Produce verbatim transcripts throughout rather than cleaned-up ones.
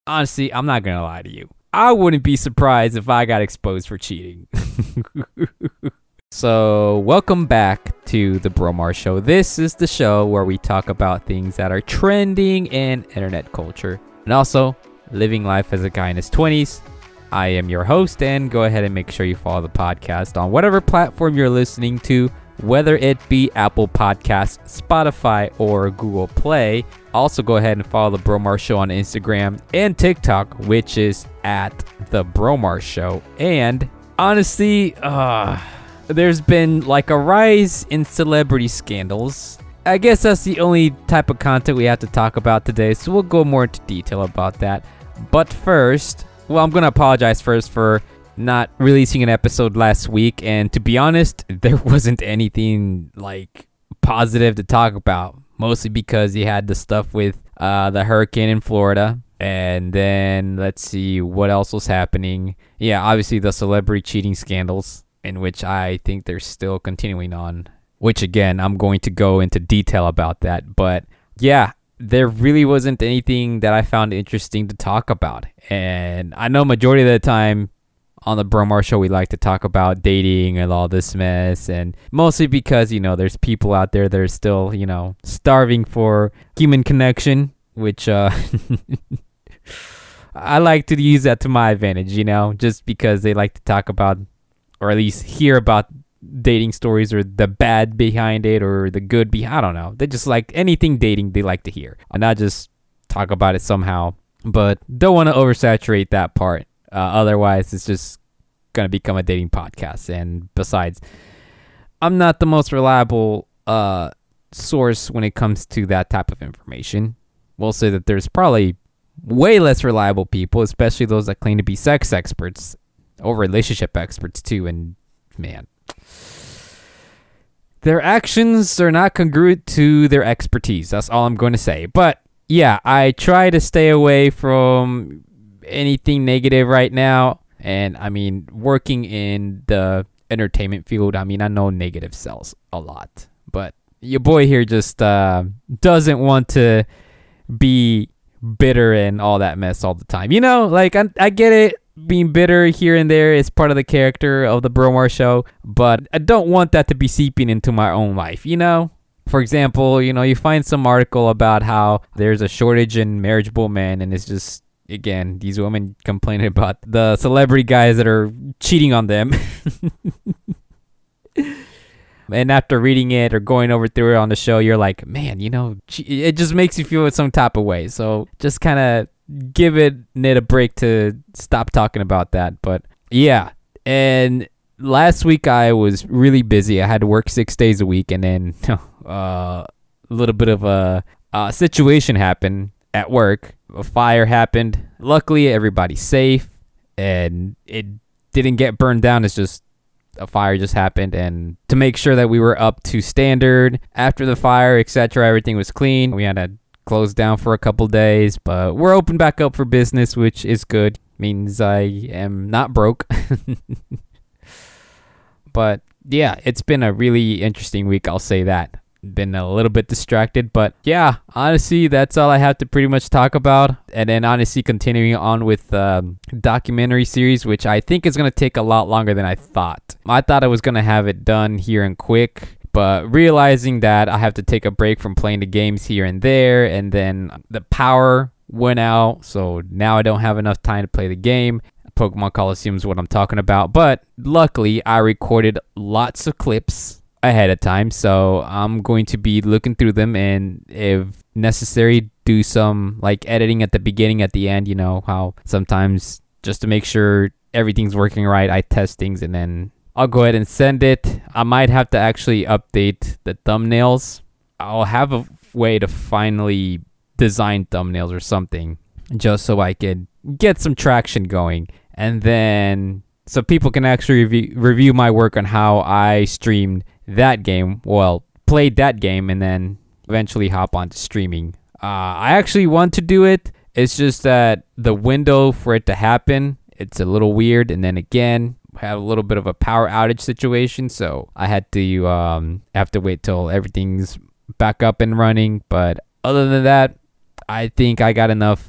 Honestly, I'm not gonna lie to you. I wouldn't be surprised if I got exposed for cheating. So, welcome back to the Bromar Show. This is the show where we talk about things that are trending in internet culture and also living life as a guy in his twenties. I am your host, and go ahead and make sure you follow the podcast on whatever platform you're listening to, whether it be Apple Podcasts, Spotify, or Google Play. Also, go ahead and follow the Bromar Show on Instagram and TikTok, which is at the Bromar Show. And honestly, uh, there's been like a rise in celebrity scandals. I guess that's the only type of content we have to talk about today, so we'll go more into detail about that. But first, well, I'm going to apologize first for not releasing an episode last week, and to be honest, there wasn't anything like positive to talk about, mostly because you had the stuff with uh, the hurricane in Florida, and then let's see what else was happening. Yeah, obviously the celebrity cheating scandals, in which I think they're still continuing on, which again, I'm going to go into detail about that. But yeah, there really wasn't anything that I found interesting to talk about. And I know majority of the time on the Bromar Show, we like to talk about dating and all this mess, and mostly because, you know, there's people out there that are still, you know, starving for human connection, which uh, I like to use that to my advantage, you know, just because they like to talk about, or at least hear about dating stories, or the bad behind it, or the good behind. I don't know. They just like anything dating they like to hear, and not just talk about it somehow. But don't want to oversaturate that part. Uh, otherwise, it's just gonna become a dating podcast. And besides, I'm not the most reliable uh, source when it comes to that type of information. We'll say that there's probably way less reliable people, especially those that claim to be sex experts or relationship experts too. And man, their actions are not congruent to their expertise. That's all I'm going to say. But yeah, I try to stay away from anything negative right now. And I mean, working in the entertainment field, I mean, I know negative sells a lot, but your boy here just uh, doesn't want to be bitter and all that mess all the time. You know, like I, I get it. Being bitter here and there is part of the character of the Bromar Show, but I don't want that to be seeping into my own life, you know? For example, you know, you find some article about how there's a shortage in marriageable men, and it's just, again, these women complaining about the celebrity guys that are cheating on them. And after reading it or going over through it on the show, you're like, man, you know, it just makes you feel some type of way. So just kind of give it Ned a break to stop talking about that. But yeah, and last week I was really busy. I had to work six days a week, and then uh, a little bit of a, a situation happened at work. A fire happened. Luckily, everybody's safe, and it didn't get burned down. It's just a fire just happened, and to make sure that we were up to standard after the fire, et cetera, everything was clean. We had to close down for a couple days, but we're open back up for business, which is good. Means I am not broke. But yeah, it's been a really interesting week, I'll say that. Been a little bit distracted, but yeah, honestly, that's all I have to pretty much talk about. And then honestly, continuing on with um, documentary series, which I think is going to take a lot longer than I thought. I thought I was going to have it done here and quick, but realizing that I have to take a break from playing the games here and there, and then the power went out, so now I don't have enough time to play the game. Pokemon Coliseum is what I'm talking about, but luckily I recorded lots of clips ahead of time, so I'm going to be looking through them, and if necessary, do some like editing at the beginning, at the end. You know how sometimes, just to make sure everything's working right, I test things, and then I'll go ahead and send it. I might have to actually update the thumbnails. I'll have a way to finally design thumbnails or something, just so I can get some traction going, and then so people can actually review, review my work on how I streamed that game, well, played that game, and then eventually hop onto streaming. Uh, I actually want to do it. It's just that the window for it to happen, it's a little weird. And then again, had a little bit of a power outage situation, so I had to um, have to wait till everything's back up and running. But other than that, I think I got enough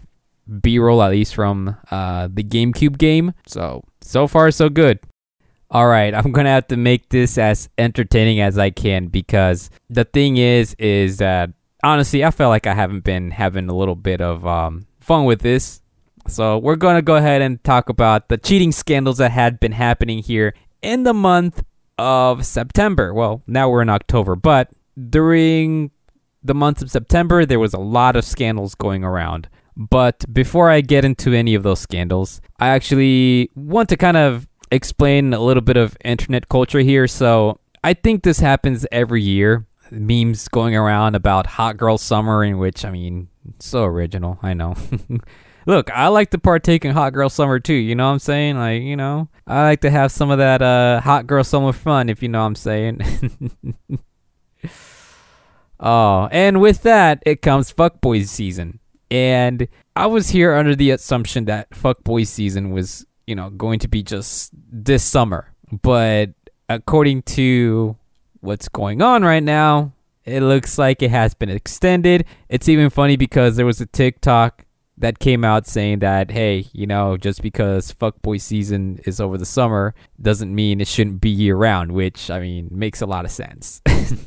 B-roll, at least from uh, the GameCube game. So, so far, so good. All right, I'm going to have to make this as entertaining as I can because the thing is, is that honestly, I feel like I haven't been having a little bit of um, fun with this. So we're going to go ahead and talk about the cheating scandals that had been happening here in the month of September. Well, now we're in October, but during the month of September, there was a lot of scandals going around. But before I get into any of those scandals, I actually want to kind of explain a little bit of internet culture here. So I think this happens every year. Memes going around about Hot Girl Summer, in which, I mean, so original, I know. Look, I like to partake in Hot Girl Summer too, you know what I'm saying? Like, you know, I like to have some of that uh, Hot Girl Summer fun, if you know what I'm saying. Oh, and with that, it comes fuckboys season. And I was here under the assumption that fuckboy season was, you know, going to be just this summer. But according to what's going on right now, it looks like it has been extended. It's even funny because there was a TikTok that came out saying that, hey, you know, just because fuckboy season is over the summer doesn't mean it shouldn't be year round, which, I mean, makes a lot of sense.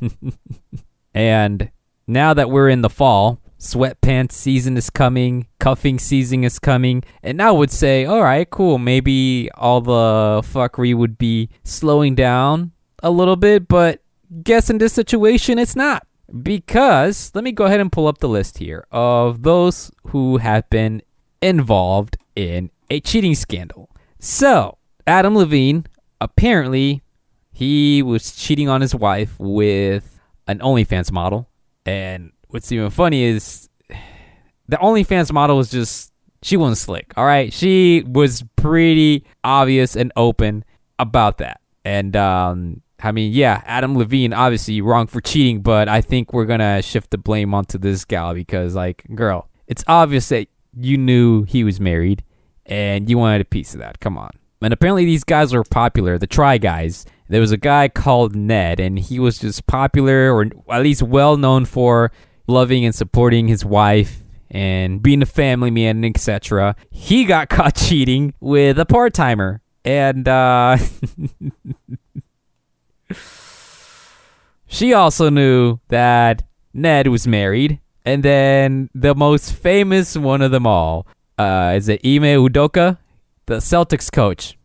And now that we're in the fall, sweatpants season is coming, cuffing season is coming, and I would say, all right, cool, maybe all the fuckery would be slowing down a little bit, but guess in this situation, it's not. Because, let me go ahead and pull up the list here of those who have been involved in a cheating scandal. So, Adam Levine, apparently, he was cheating on his wife with an OnlyFans model, and what's even funny is the OnlyFans model was just, she wasn't slick, all right? She was pretty obvious and open about that. And, um, I mean, yeah, Adam Levine, obviously wrong for cheating, but I think we're going to shift the blame onto this gal because, like, girl, it's obvious that you knew he was married and you wanted a piece of that. Come on. And apparently these guys were popular, the Try Guys. There was a guy called Ned, and he was just popular, or at least well known for loving and supporting his wife and being a family man, et cetera. He got caught cheating with a part-timer. And uh, she also knew that Ned was married. And then the most famous one of them all uh, is it Ime Udoka, the Celtics coach.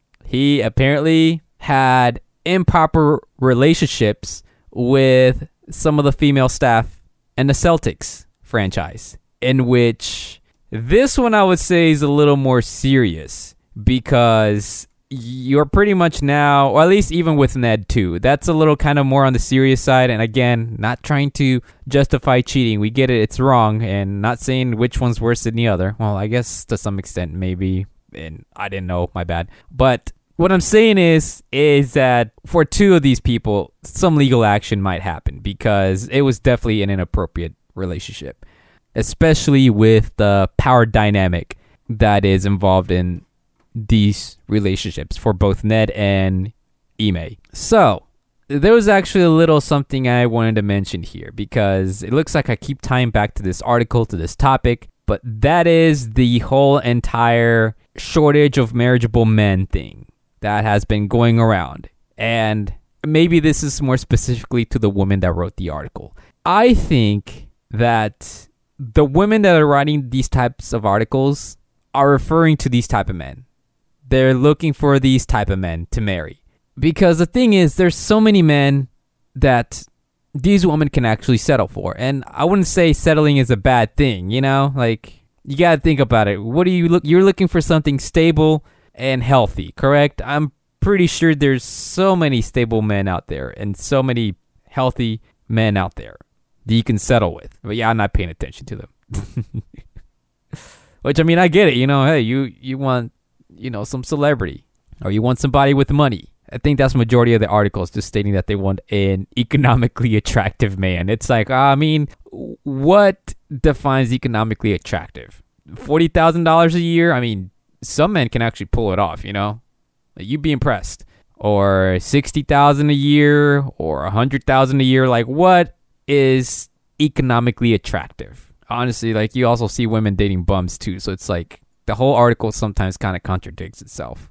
He apparently had improper relationships with some of the female staff in the Celtics franchise, in which this one I would say is a little more serious because you're pretty much now, or at least even with Ned too, that's a little kind of more on the serious side. And again, not trying to justify cheating. We get it, it's wrong, and not saying which one's worse than the other. Well, I guess to some extent maybe, and I didn't know, my bad. But what I'm saying is, is that for two of these people, some legal action might happen because it was definitely an inappropriate relationship, especially with the power dynamic that is involved in these relationships for both Ned and Ime. So there was actually a little something I wanted to mention here because it looks like I keep tying back to this article, to this topic, but that is the whole entire shortage of marriageable men thing that has been going around. And maybe this is more specifically to the woman that wrote the article. I think that the women that are writing these types of articles are referring to these type of men. They're looking for these type of men to marry. Because the thing is, there's so many men that these women can actually settle for. And I wouldn't say settling is a bad thing, you know? Like, you gotta think about it. What do you look? You're looking for something stable and healthy, correct? I'm pretty sure there's so many stable men out there and so many healthy men out there that you can settle with. But yeah, I'm not paying attention to them. Which, I mean, I get it. You know, hey, you, you want, you know, some celebrity or you want somebody with money. I think that's the majority of the articles just stating that they want an economically attractive man. It's like, I mean, what defines economically attractive? forty thousand dollars a year? I mean, some men can actually pull it off, you know? Like, you'd be impressed. Or sixty thousand dollars a year or one hundred thousand dollars a year. Like, what is economically attractive? honestly, like, you also see women dating bums too. So it's like the whole article sometimes kind of contradicts itself.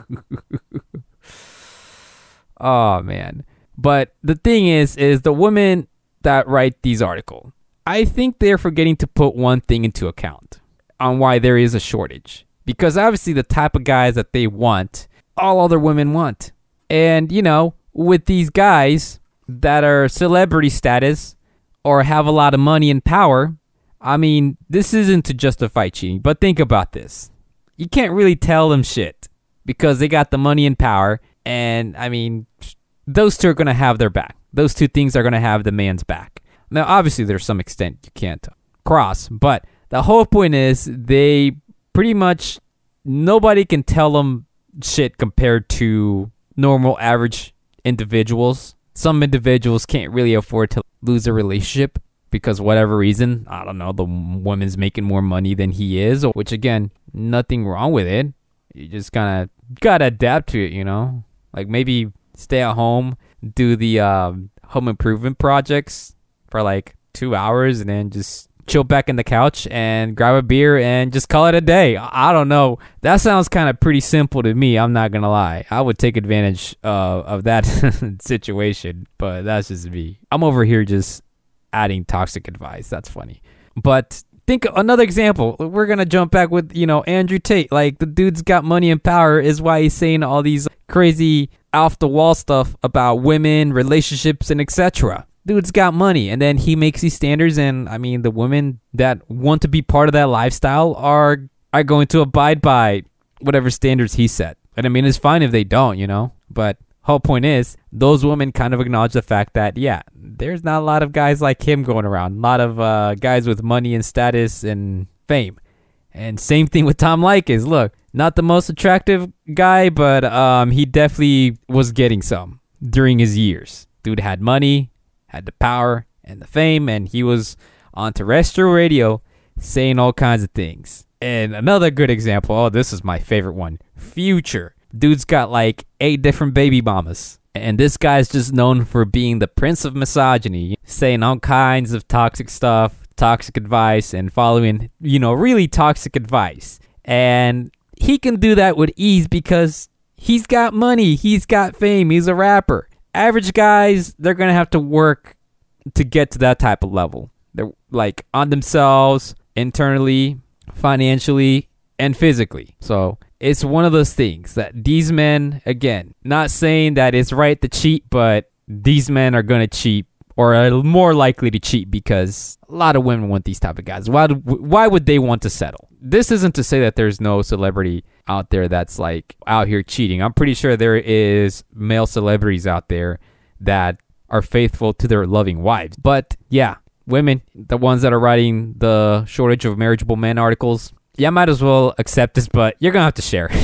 Oh, man. But the thing is, is the women that write these articles, I think they're forgetting to put one thing into account on why there is a shortage. Because obviously the type of guys that they want, all other women want. And, you know, with these guys that are celebrity status or have a lot of money and power, I mean, this isn't to justify cheating, but think about this. You can't really tell them shit because they got the money and power. And, I mean, those two are going to have their back. Those two things are going to have the man's back. Now, obviously, there's some extent you can't cross, but the whole point is they pretty much, nobody can tell them shit compared to normal, average individuals. Some individuals can't really afford to lose a relationship because whatever reason, I don't know, the woman's making more money than he is, which again, nothing wrong with it. You just kind of got to adapt to it, you know? Like maybe stay at home, do the um, home improvement projects for like two hours and then just chill back in the couch and grab a beer and just call it a day. I don't know. That sounds kind of pretty simple to me. I'm not going to lie. I would take advantage uh, of that situation, but that's just me. I'm over here just adding toxic advice. That's funny. But think another example. We're going to jump back with, you know, Andrew Tate. Like the dude's got money and power is why he's saying all these crazy off the wall stuff about women, relationships, and et cetera. Dude's got money, and then he makes these standards, and I mean, the women that want to be part of that lifestyle are are going to abide by whatever standards he set. And I mean, it's fine if they don't, you know. But whole point is, those women kind of acknowledge the fact that yeah, there's not a lot of guys like him going around. A lot of uh, guys with money and status and fame. And same thing with Tom Leykis. Look, not the most attractive guy, but um, he definitely was getting some during his years. Dude had money, had the power and the fame, and he was on terrestrial radio saying all kinds of things. And another good example, oh, this is my favorite one, Future. Dude's got like eight different baby mamas. And this guy's just known for being the prince of misogyny, saying all kinds of toxic stuff, toxic advice, and following, you know, really toxic advice. And he can do that with ease because he's got money, he's got fame, he's a rapper. Average guys, they're going to have to work to get to that type of level. They're like on themselves, internally, financially, and physically. So it's one of those things that these men, again, not saying that it's right to cheat, but these men are going to cheat or are more likely to cheat because a lot of women want these type of guys. Why, do, why would they want to settle? This isn't to say that there's no celebrity out there that's like out here cheating. I'm pretty sure there is male celebrities out there that are faithful to their loving wives. But yeah, women, the ones that are writing the shortage of marriageable men articles, yeah, might as well accept this, but you're going to have to share.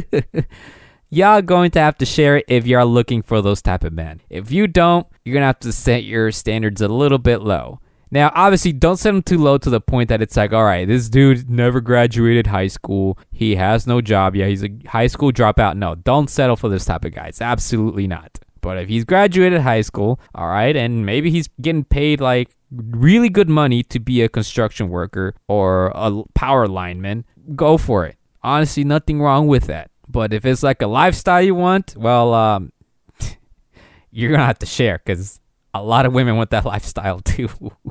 Y'all going to have to share it if you're looking for those type of men. If you don't, you're going to have to set your standards a little bit low. Now, obviously, don't set them too low to the point that it's like, all right, this dude never graduated high school. He has no job. Yeah, he's a high school dropout. No, don't settle for this type of guys. Absolutely not. But if he's graduated high school, all right, and maybe he's getting paid like really good money to be a construction worker or a power lineman, go for it. Honestly, nothing wrong with that. But if it's like a lifestyle you want, well, um, you're going to have to share because a lot of women want that lifestyle too.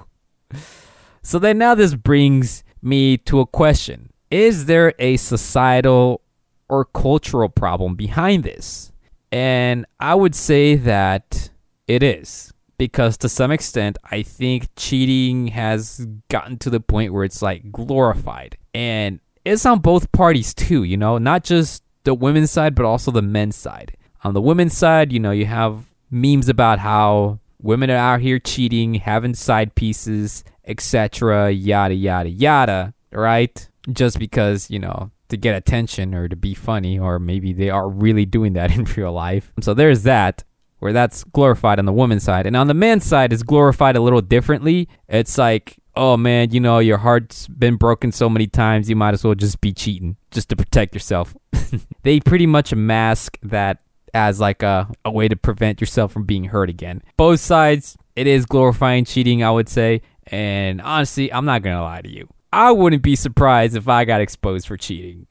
So then now this brings me to a question. Is there a societal or cultural problem behind this? And I would say that it is. Because to some extent, I think cheating has gotten to the point where it's like glorified. And it's on both parties too, you know, not just the women's side, but also the men's side. On the women's side, you know, you have memes about how women are out here cheating, having side pieces, et cetera, yada, yada, yada, right? Just because, you know, to get attention or to be funny, or maybe they are really doing that in real life. So there's that, where that's glorified on the woman's side. And on the man's side, it's glorified a little differently. It's like, oh man, you know, your heart's been broken so many times, you might as well just be cheating just to protect yourself. They pretty much mask that as like a, a way to prevent yourself from being hurt again. Both sides, it is glorifying cheating, I would say. And honestly, I'm not going to lie to you. I wouldn't be surprised if I got exposed for cheating.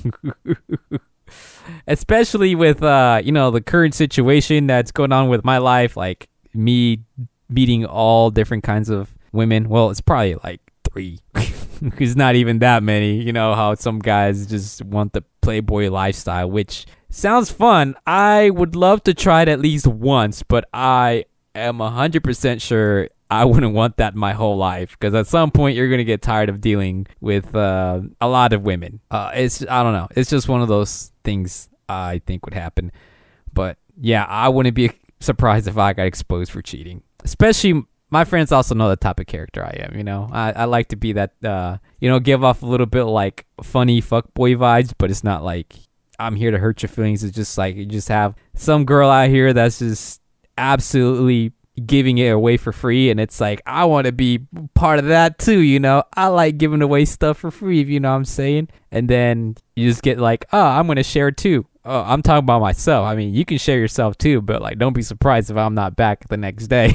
Especially with, uh, you know, the current situation that's going on with my life, like me meeting all different kinds of women. Well, it's probably like three. It's not even that many. You know how some guys just want the Playboy lifestyle, which sounds fun. I would love to try it at least once, but I am one hundred percent sure I wouldn't want that my whole life, because at some point you're going to get tired of dealing with uh, a lot of women. Uh, it's I don't know. It's just one of those things I think would happen. But yeah, I wouldn't be surprised if I got exposed for cheating. Especially my friends also know the type of character I am, you know. I, I like to be that, uh, you know, give off a little bit like funny fuckboy vibes, but it's not like I'm here to hurt your feelings. It's just like you just have some girl out here that's just absolutely giving it away for free, and it's like I want to be part of that too, you know. I like giving away stuff for free, if you know what I'm saying. And then you just get like, oh, I'm gonna share too. Oh, I'm talking about myself. I mean, you can share yourself too, but like, don't be surprised if I'm not back the next day.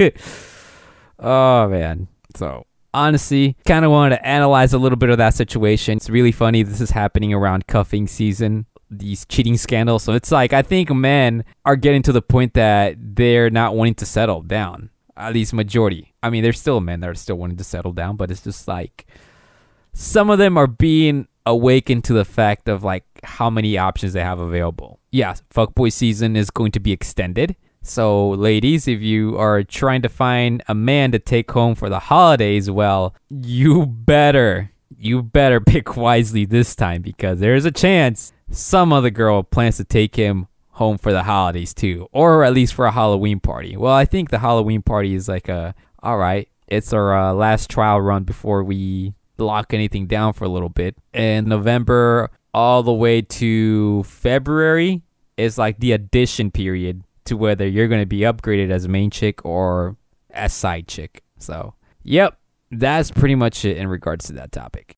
Oh man. So honestly, kind of wanted to analyze a little bit of that situation. It's really funny. This is happening around cuffing season, these cheating scandals. So it's like, I think men are getting to the point that they're not wanting to settle down, at least majority. I mean, there's still men that are still wanting to settle down, but it's just like some of them are being awakened to the fact of like how many options they have available. Yeah, fuckboy season is going to be extended. So ladies, if you are trying to find a man to take home for the holidays, well, you better, you better pick wisely this time, because there's a chance some other girl plans to take him home for the holidays too, or at least for a Halloween party. Well, I think the Halloween party is like a, all right, it's our uh, last trial run before we lock anything down for a little bit. And November all the way to February is like the addition period to whether you're going to be upgraded as a main chick or as side chick. So, yep, that's pretty much it in regards to that topic.